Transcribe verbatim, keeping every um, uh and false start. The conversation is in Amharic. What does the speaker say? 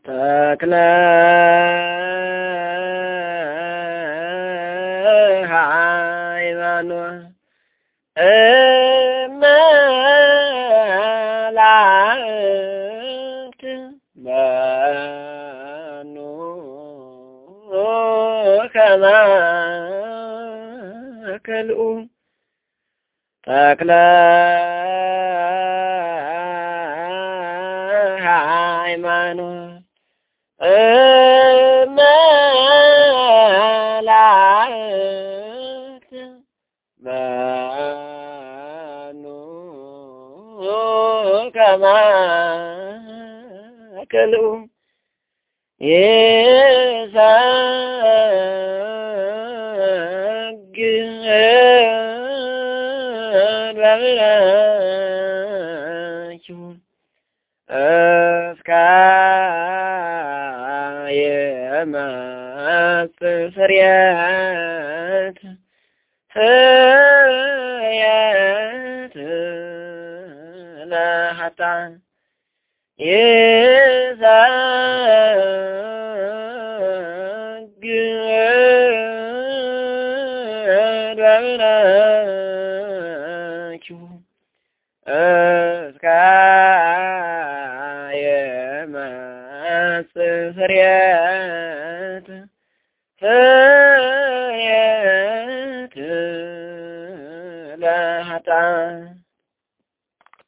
ተክለ ሃይማኖት እመላእክት መኑ ከመ ከልኡ ተክለ ሃይማኖት እመላእክት መኑ ከመ ከልኡ ይሰግድ በብላችሁ እስከ የመስፍርየት ህየት ለኃጥአን ይሰግድ በብላችሁ እስከ የመስፍርየት